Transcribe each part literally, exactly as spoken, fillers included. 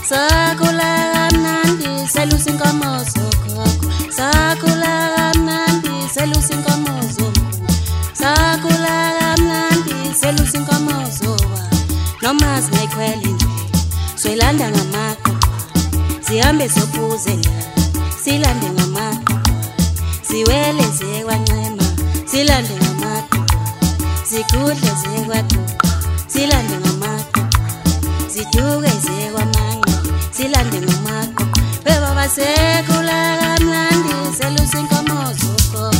Sakhula kamnandi selusa inkomo zokhokho, sakhula kamnandi selusa inkomo zomkhulu, sakhula kamnandi selusa inkomo zoba. Noma singayikhwela nje swelanda ngamaqoqo, sihambe sophuzela silande ngamaqoqo, siwele zekwancema silande ngamaqoqo, sikudle zekwaqoqo silande ngamaqoqo, siduke zekwamanqe silande ngamaqoqo. Bebaba sekhula kamnandi selusa inkomo zokhokho.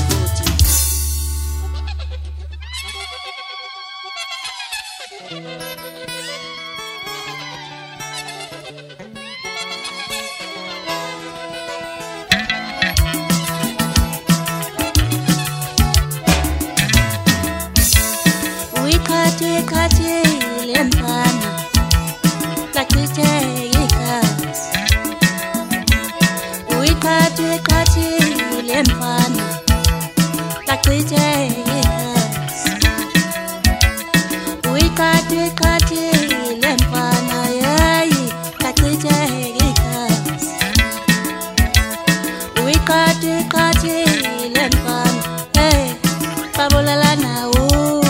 Uyikhathi khathi lempana lachithe igazi, uyikhathi khathi lempana lachithe igazi, uyikhathi khathi lempana yayi lachithe igazi, uyikhathi khathi lempana hey babulala nawo.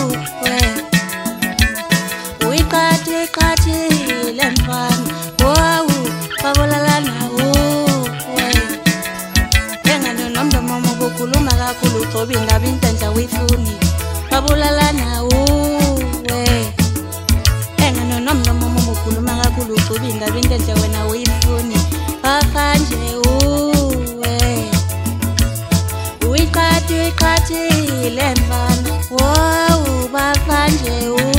Uyikhathi khathi lempana wow babulala nawo we, engane nomndomo mokukhuluma kakhulu ucoba indaba intendla uyifuni, babulala nawo we, engane nomndomo mokukhuluma kakhulu ucoba indaba intendla wena uyifuni, bafa nje uwe. Uyikhathi khathi lempana wow bafa nje uwe.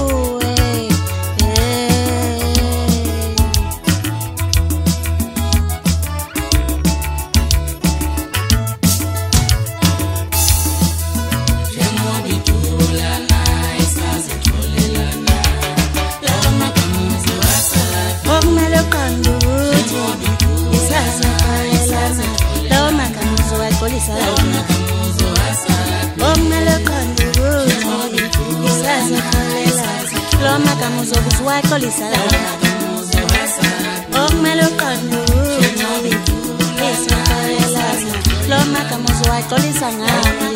Loma kamuzo buzwa kolisa la Okmelo kanu Loma kamuzo wa kolisa ngami